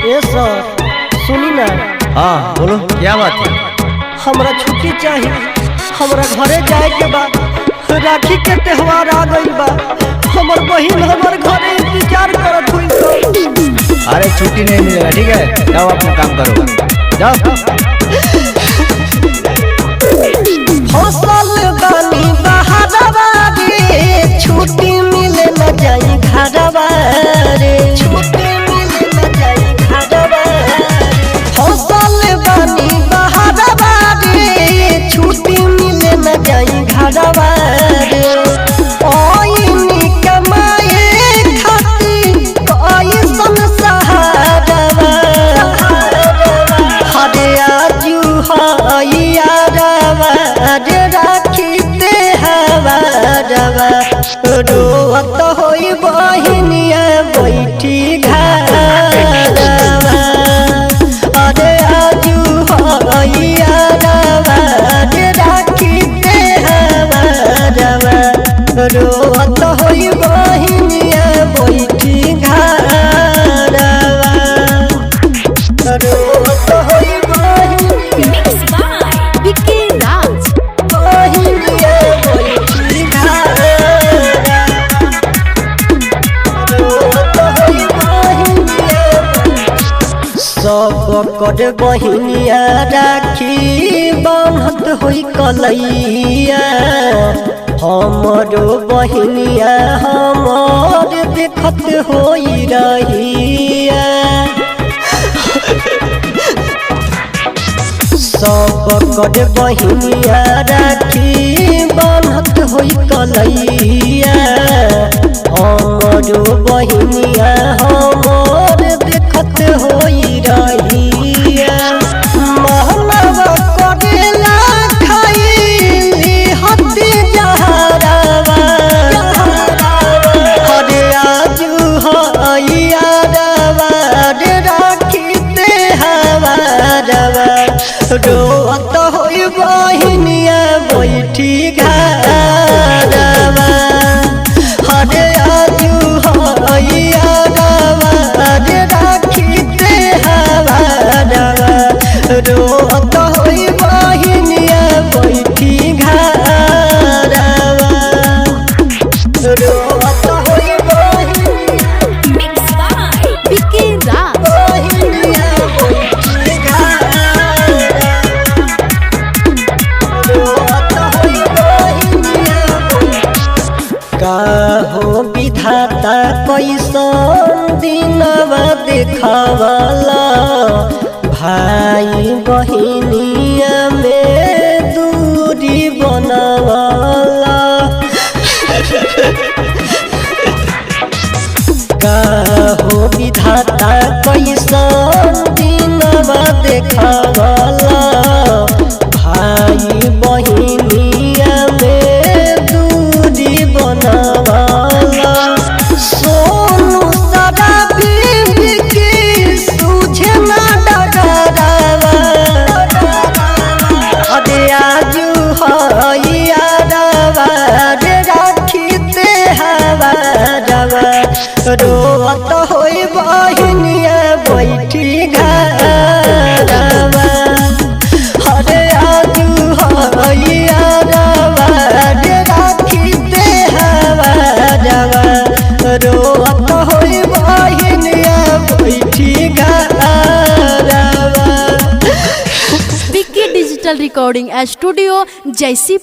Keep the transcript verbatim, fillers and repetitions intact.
ए सर सुनी ना। हाँ बोलो क्या बात है। हमरा छुट्टी चाहिए, हमरा घरे जाए के बा। राखी के त्योहार आ गई बा, हमर बहिन हमर घरे इंतजार करत हुई। अरे छुट्टी नहीं मिलेगा, ठीक है जाओ अपना काम करो जाओ। फसल बानी बहारवा रे, छुट्टी मिले न जाई घरवा रे, छुट्टी मिले न जाई घरवा रे। फसल बानी बहारवा रे, छुट्टी मिले न जाई घरवा रे। ओइनी कमाए खातिर कैसन सहारवा, हरे आजू हइयारवा रे राखी ते हवारवा। रोवत होई बहिनिया बैठी घरवा, अरे आजू हइयारवा रे राखी ते हवारवा। रोवत होई बहिनिया बैठी घरवा, रोवत होई बहिनिया Mixed by Vicky Raj. बहिनिया बैठी घरवा, रोवत होई बहिनिया। सब कर बहिनिया राखी बांधत होई कलैया, हमरो बहिनिया हमर देखत होई रहिया। सब कर बहिनिया राखी बांधत होई कलैया, हमरो बहिनिया हमर देखत होई रहिया। महनवा करेला खाइली हती जहरवा, हरे आजू हइयारवा रे राखी ते हवारवा। रोवत होई बहिनिया बैठी घरवा, हरे आजू हइयारवा रे राखी ते हवारवा। रोवत होई बहिनिया बैठी घरवा, रोवत होई बहिनिया Mixed by Vicky Raj. बहिनिया बैठी घरवा, रोवत होई बहिनिया। का हो विधाता कैसन दिनवा देखावला, भाई बहिनिया में दूरी बनावला। का हो विधाता कैसन दिनवा देखावला, भाई बहिनिया में दूरी बनावला। सोनू सारा बीबी की सूझे ना डगरवा, अरे आजू हइयारवा रे राखी ते हवारवा। रोवत होई बहिनिया बैठी घरवा, हरे आजू हइयारवा रे राखी ते हवारवा। रोवत होई बहिनिया बैठी घरवा। Vicky Digital Recording Studio, Jaisi